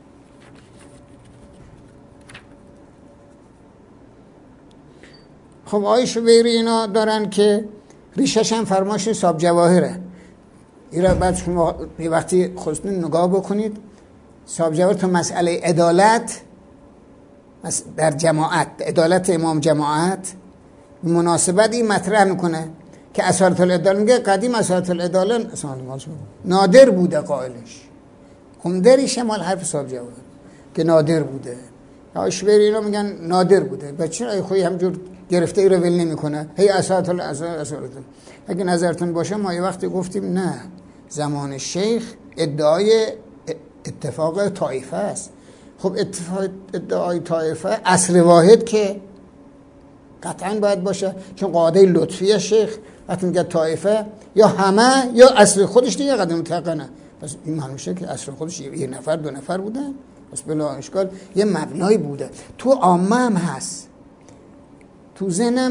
خب آقای شویری اینا دارن که ریشش هم فرماش صاحب جواهره. اینا بعد شما یه وقتی خودتون نگاه بکنید، صاحب جواهر تو مسئله عدالت در جماعت، عدالت امام جماعت مناسبت این مطرح میکنه که اصالت العداله، میگه قدیم اصالت العداله نادر بوده، قائلش عمدریش مال حرف صاحب جواهر که نادر بوده. آشوری اینا میگن نادر بوده. بچه ای خوی همجور گرفته ای رو ول نمیکنه، هی اصالت العداله. اگه نظرتون باشه ما یه وقتی گفتیم نه، زمان شیخ ادعای اتفاق طائفه است. خب ادعای طائفه اصل واحد که قطعا باید باشه، چون قاعده لطفی شیخ وقتی میگه طائفه یا همه یا اصل خودش دیگه قدم متقنه، پس این معنی میشه که اصل خودش یه نفر دو نفر بودن، پس بلا اشکال یه مبنایی بوده. تو عامه هم هست، تو ذهنم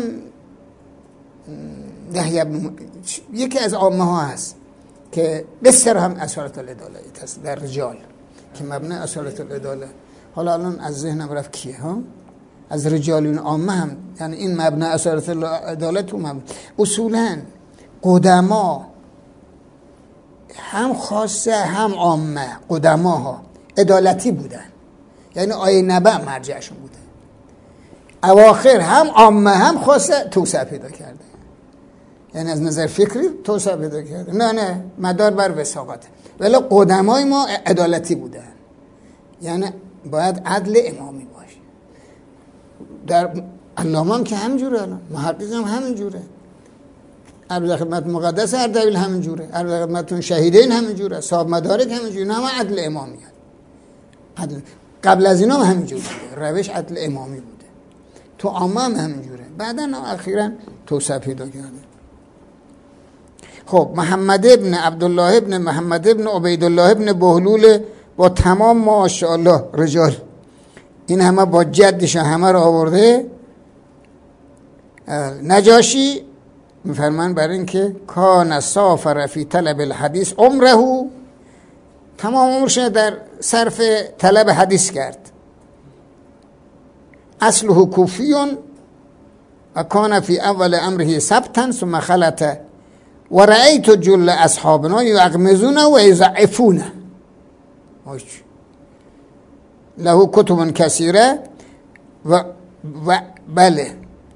یکی از عامه ها هست که بسیار هم اصالت العداله در رجال که مبنای اصالت العداله. حالا الان از ذهنم رفت کیه ها؟ از رجالین عامه هم، یعنی این مبنای اصالت العداله تو مبنای اصولا قدما هم خاصه هم عامه، قدماها عدالتی بودن، یعنی آیه نبأ مرجعشون بوده. اواخر هم عامه هم خاصه توسعه پیدا کرده، یعنی از نظر فکری توسعه پیدا کرده. نه مدار بر وثاقت، ولی قدمای ما عدالتی بودن، یعنی باید عدل امامی باشه. در علامه هم که همینجوره، الان محقق هم همینجوره، عرض خدمت مقدس اردبیل همینجوره، عرض خدمتتون شهیدین همینجوره، صاحب مدارک همینجوره، همه عدل امامی هست. عدل قبل از اینا هم همینجوره، روش عدل امامی بوده، تو عامه هم همینجوره، بعدا اخیراً توسعه پیدا کرده. خب محمد ابن عبدالله ابن محمد ابن عبیدالله ابن بهلول با تمام ماشاءالله رجال، این همه با جدش همه رو آورده. نجاشی میفرمان برای این که کان سافر فی طلب الحدیث عمره، تمام عمرش در صرف طلب حدیث کرد. اصله کوفیون و کان فی اول امره ثبتا ثم خلط و رأیت جل اصحابنا یغمزون و یضعفون. له کتب کثیره و بله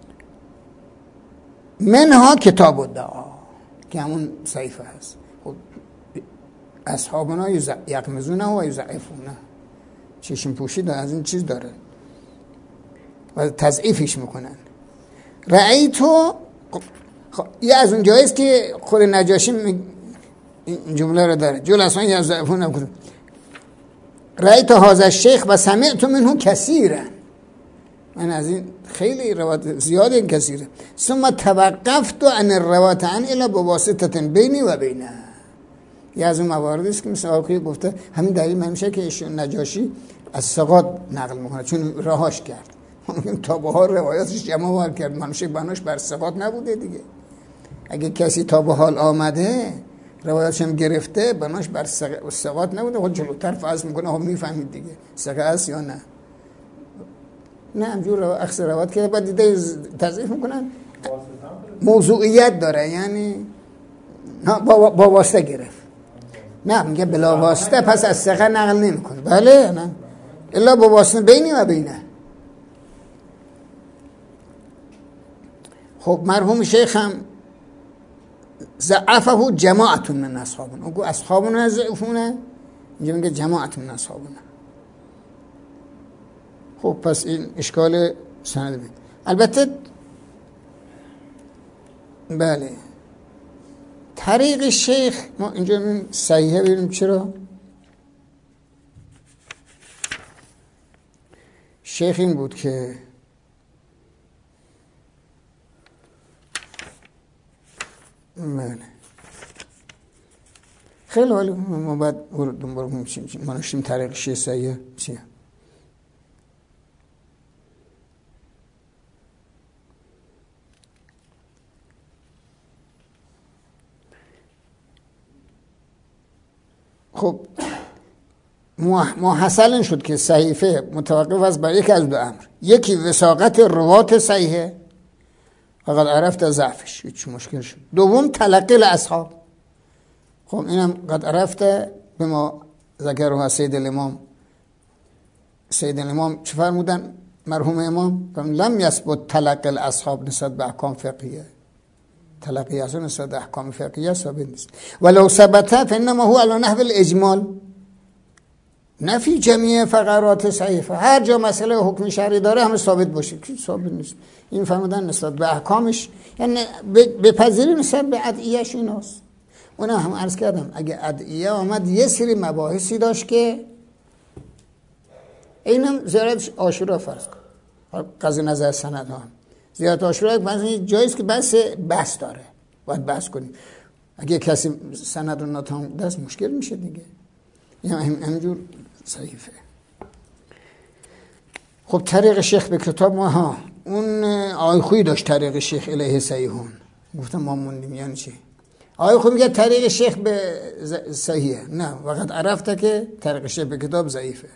منها کتاب الدعا که همون صحیفه هست. اصحابنا یغمزون و یضعفون، چشم پوشی از این چیز داره و تضعیفش میکنن. رأیتو یه از اون جایست که خود نجاشی این جمله رو داره، جلسان یضعفون نکنه. رأیت هذا الشیخ و سمعت منه کثیرا، من از این خیلی روایت زیاد این کثیره. ثم توقفت عن الروایت عن الا بواسطه بینی و بینه. یه از اون مواردی است که مثل آقای گفته همین دلیل میشه که نجاشی از ثقات نقل میکنه، چون رهاش کرد. تا به حال روایاتش جمع کرد، منشه بناش بر ثقات نبوده دیگه. اگه کسی تا به حال آمده روایاتش هم گرفته، بناش بر ثقات نبوده، خود جلوتر فرض میکنه، خب میفهمید دیگه ثقه است یا نه. نه همجور اخذ روایت که بعد دیده تضعیف میکنن. موضوعیت داره، یعنی با واسطه گرفت. نه میگه بلا واسطه پس از ثقه نقل نمیکنه. بله نه الا با واسطه بینی و بینه. خب مرحوم شیخ هم ضعفه جماعت من اصحابنا، اگه اصحابنا ضعفونه، اینجا میگه جماعت من اصحابنا. خب پس این اشکال سند بید. البته بله طریق شیخ ما اینجا صحیحه ببینیم چرا شیخ این بود که بله خیلی حالی ما باید دنبال کنیم ما نشتیم طریق شیخ صحیحه چیه. خب محصل شد که صحیفه متوقف است بر یک از دو امر، یکی وثاقت روات صحیحه فقط عرفت ضعفش هیچ مشکل شد، دوم تلقی الاصحاب. خب اینم قد عرفت به ما ذکرها سید الامام چه فرمودن مرحوم امام؟ لم یثبت تلقی الاصحاب نسبت به احکام فقهیه، تلقی از اون نسبت به احکام فقهیه ثابت نیست. ولو ثبت فانما هو على نحو الاجمال نفی جمعی فقرات صحیفه. هر جا مسئله حکم شرعی داره همه ثابت باشه که ثابت نیست. این فرمودن نسبت به احکامش یعنی بپذیری نسبت به ادعیه‌اش ایناست. اونم هم عرض کردم اگه ادعیه آمد یه سری مباحثی داشت که اینم زیارت عاشورا فرض کن قضیه نظر سند ها زیارت عاشورا مثلا جاییست که بحث داره باید بحث کنیم. اگه کسی سند رو ناتمام دست مشکل میشه دیگه. یعنی همینجور صحیفه. خب طریق شیخ به کتاب ما اون آی خویی داشت طریق شیخ الیه صحیحون گفتم ما موندیم یعنی چی؟ آی خویی میگه طریق شیخ به صحیحه. نه وقت عرفته که طریق شیخ به کتاب ضعیفه.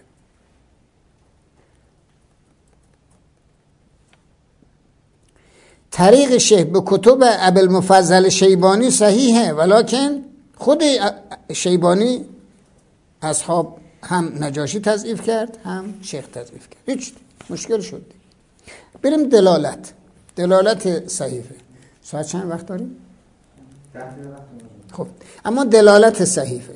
طریق شیخ به کتب ابوالمفضل شیبانی صحیحه ولکن خود شیبانی اصحاب هم نجاشی تضعیف کرد هم شیخ تضعیف کرد. هیچ مشکل شد. بریم دلالت صحیفه. ساعت چند وقت داریم؟ خب اما دلالت صحیفه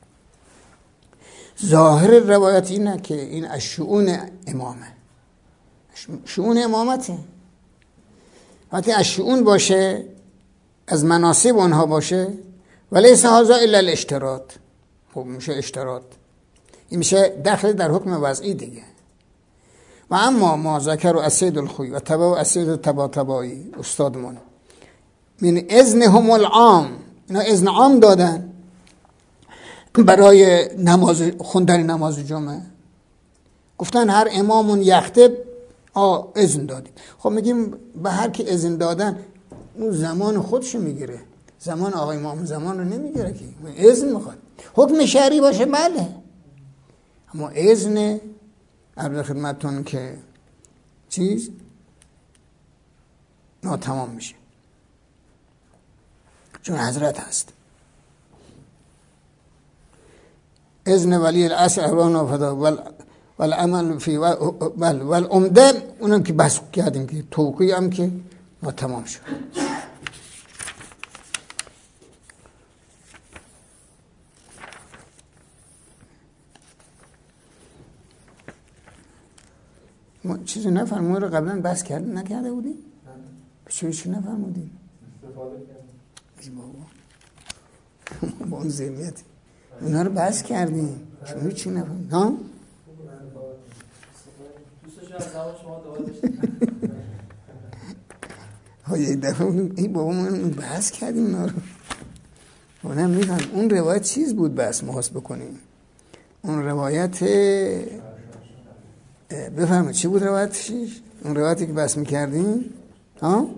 ظاهر روایت اینه که این از شؤون امامه، شؤون امامته. وقتی از شؤون باشه از مناسب اونها باشه ولیس هذا الا الاشتراط. خب میشه اشتراط، این میشه دخل در حکم وضعی دیگه. و اما ما ذکر و اسید الخوی و تبع و اسید تبایی استادمون من اذنهم العام، اینا اذن عام دادن برای نماز خوندن نماز جمعه. گفتن هر امامون یخطب اذن دادیم. خب میگیم به هر کی اذن دادن اون زمان خودشو میگیره، زمان آقای امام زمان رو نمیگیره که اذن میخواد. حکم شرعی باشه بله، اما اذن عرض خدمتتون که چیز ناتمام میشه چون حضرت هست. اذن ولی العصر احران فدا والعمل فی والعمده اونم که بحث کردیم که توقیع هم که ناتمام شد. ما چیزی نفرمون رو قبلا بحث نکرده بودیم؟ چی نفرمودیم؟ استفاده کردیم با اون ذهنیتی اونا رو بحث کردیم. شما چی نفرمودیم؟ ها؟ دوستش از زمان شما دعا داشتیم. یک دفعه این بابا من بحث کردیم اونا رو اونم میفهم. اون روایت چیز بود بحث محاس بکنیم. اون روایت بفهمید چی بود روایتش؟ اون روایتی که بحث میکردیم ها؟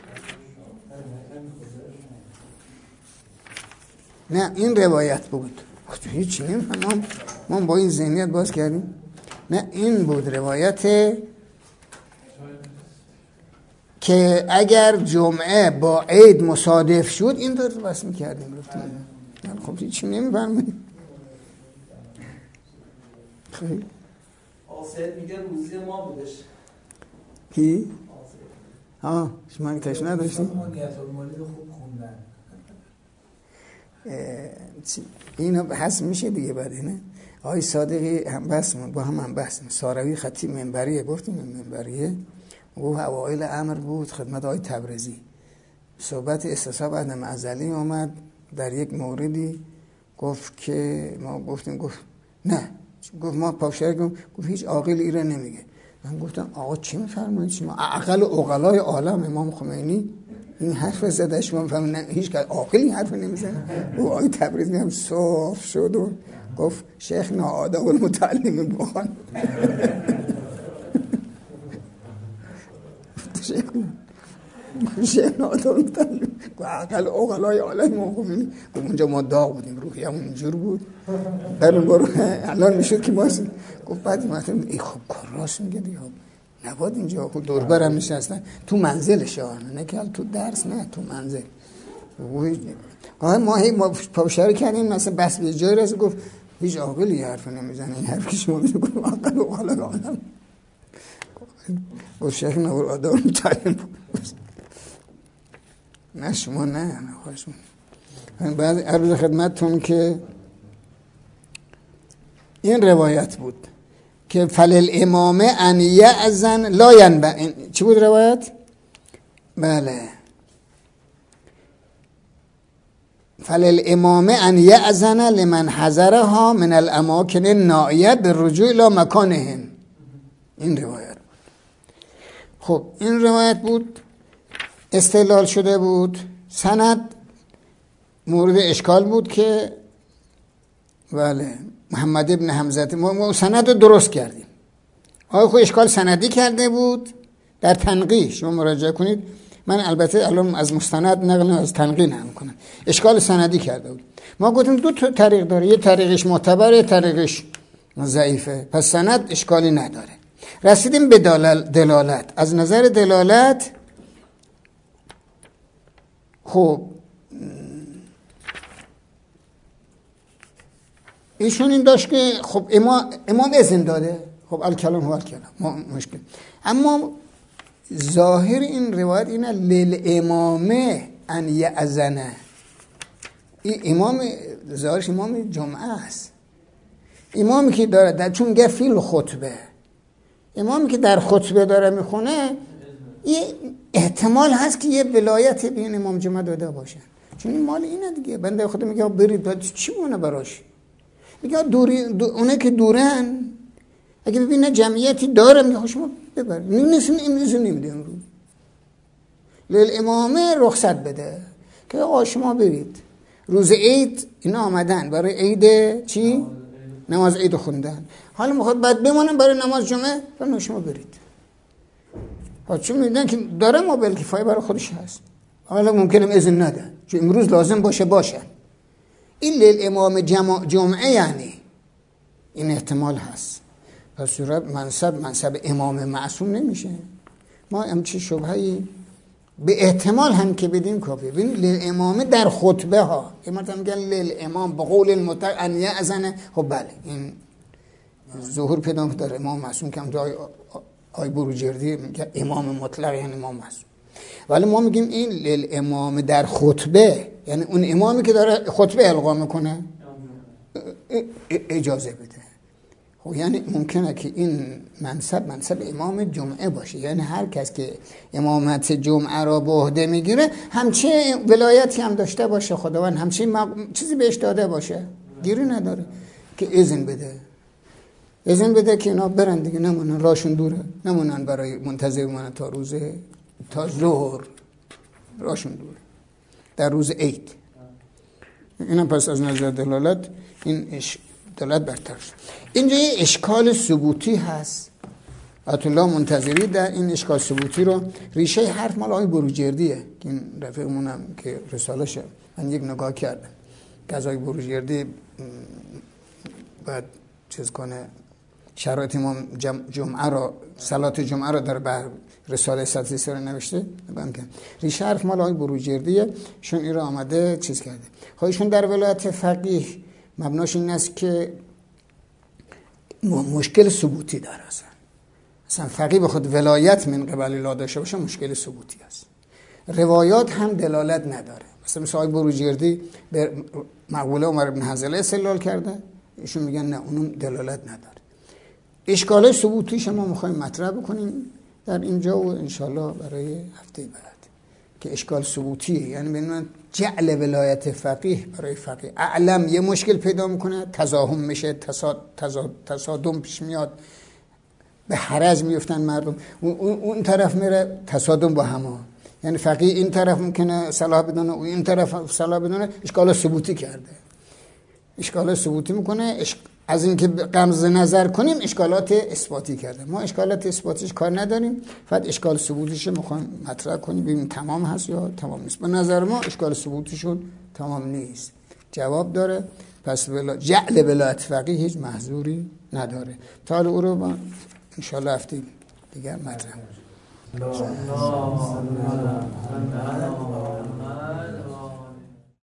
نه این روایت بود. هیچی نمیفهم. ما با این ذهنیت باز کردیم. نه این بود روایت که اگر جمعه با عید مصادف شد این طور بس میکردیم. خب هیچی نمیفرماییم. خیلی آسید میگه روزی ما بودش. کی؟ ها شما که تشنه داشتیم؟ مونیت المولد خوب خوندن. اینو بحث میشه دیگه بعد اینه. آقای صادقی هم بحث با هم بحث. ساروی خطیب منبریه، گفتیم منبریه. او اوایل امر بود خدمت آقای تبریزی. صحبت استصحاب عدم ازلی اومد در یک موردی، گفت که ما گفتیم، گفت نه، گفت ما پاوشهر گفت هیچ عاقل ایره نمیگه. من گفتم آقا چی میفرمایید شما؟ عقل عقلای عالم امام خمینی این حرف زده، شما میفهمید هیچ کس عاقلی حرف نمیزنه. او آقای تبریزی هم صاف شد و گفت شیخ ناآداب المتعلم بخوان. شیخ ناآداب المتعلم عقل عقلای عالم امام خمینی. اونجا ما داغ بودیم، روحیمون اینجور بود. الان میشد که ما گفت بعد مثلا ای خب کار راست میگه دیگه، نباید اینجا خود دور برم نشستن تو منزلش نه که تو درس، نه تو منزل. ما پاوشهر کردیم مثلا بس به جای رسید گفت هیچ عاقلی حرف نمیزنه. این حرف که شما میگه گفت عقل و عقل عالم. گفت شیخ ناآداب المتعلم. نه شما نه خواهشون. بعد عرض خدمتتون که این روایت بود که فلل امامه ان یأذن لا ینبع. چی بود روایت؟ بله، فلل امامه ان یأذن لمن حضرها من الاماکن النائیه بالرجوع الى مکانهم. این روایت بود. خب این روایت بود، استدلال شده بود. سند مورد اشکال بود که بله محمد ابن حمزه، ما سند رو درست کردیم. آقای خود اشکال سندی کرده بود در تنقیح، شما مراجعه کنید. من البته الان از مستند نقل از تنقیح نقل کنم. اشکال سندی کرده بود. ما گفتیم دو تا طریق داره، یه طریقش معتبره، یه طریقش ضعیفه، پس سند اشکالی نداره. رسیدیم به دلالت. از نظر دلالت خب ایشون این داشت که خب امام اذن داده، خب الکلام هو الکلام، ما مشکل. اما ظاهر این روایت اینه للامامه ان یأذن. این امام ظاهرش امام جمعه است. امامی که داره چون میگه فیل خطبه، امامی که در خطبه داره میخونه، یه احتمال هست که یه ولایت به این امام جمعه داده باشه، چون این مال اینه دیگه. بنده خدا میگه برید، چی مونه براش؟ میگه اونه که دورن اگه ببینه جمعیتی داره میگه شما ببرید، نیست نمیده امروز للامامه رخصت بده که آقا شما برید. روز عید اینا آمدن برای عید چی؟ نماز عید خوندن، حالا میخواد بعد بمونن برای نماز جمعه، برای شما برید. چون میدونن که داره موبایل کفایه برای خودش هست، حالا ممکنه اذن نده چون امروز لازم باشه. این للامام جمعه یعنی این احتمال هست. پس صورت منصب امام معصوم نمیشه. ما همچی شبهه‌ای به احتمال هم که بدیم کافیه. ببین للامام در خطبه ها امام میگن للامام به قول المطلق ان یأذن. خب بله این ظهور پیدا داره امام معصوم که جای آی بروجردی میگه امام مطلق یعنی امام معصوم. ولی ما میگیم این للامام در خطبه یعنی اون امامی که داره خطبه القا میکنه اجازه بده. خب یعنی ممکنه که این منصب امام جمعه باشه، یعنی هر کس که امامت جمعه را به عهده میگیره همچه ولایتی هم داشته باشه، خداوند همچه چیزی بهش داده باشه، گیری نداره که اذن بده که اینا برن دیگه، نمونن راشون دوره، نمونن برای منتظر بمونن تا ظهر، راشون دوره در روز عید. اینا پس از نظر دلالت این دلالت برتر شد. اینجا یه اشکال ثبوتی هست. آیت الله منتظری در این اشکال ثبوتی رو ریشه حرف مال آقای بروجردیه که این رفیقمونم که رساله‌شه من یک نگاه کردم که از آقای بروجردی باید چیز کنه شرایط امام جمعه رو، صلات جمعه رو در بر رساله 133 رو نوشته. نگاه کن ریشه حرف مال آقای بروجردیه، شون این رو آمده چیز کرده. خودشون در ولایت فقیه مبناش این است که مشکل ثبوتی داره. اصلا فقیه به خود ولایت من قبل الله داشته باشه مشکل ثبوتی است. روایات هم دلالت نداره. مثلا آقای بروجردی به مقوله عمر بن حنظله استدلال کرده، ایشون میگن نه اونم دلالت نداره. اشکال ثبوتیش ما میخوایم مطرح بکنیم در اینجا و انشالله برای هفته بعد که اشکال ثبوتیه، یعنی ببینید جعل ولایت فقیه برای فقیه اعلم یه مشکل پیدا میکنه، تزاحم میشه، تصادم پیش میاد، به حرج میفتن مردم، اون طرف میره تصادم با همه، یعنی فقیه این طرف ممکنه صلاح بدونه و این طرف صلاح بدونه، اشکال ثبوتی کرده، اشکال ثبوتی میکنه. از اینکه غمز نظر کنیم اشکالات اثباتی کرده. ما اشکالات اثباتیش کار نداریم، فقط اشکال ثبوتیش میخوایم مطرح کنیم ببینیم تمام هست یا تمام نیست. به نظر ما اشکال ثبوتیشون تمام نیست، جواب داره، پس جعل ولایت فقیه هیچ محظوری نداره. تا او رو ان شاء الله هفته دیگر مطرح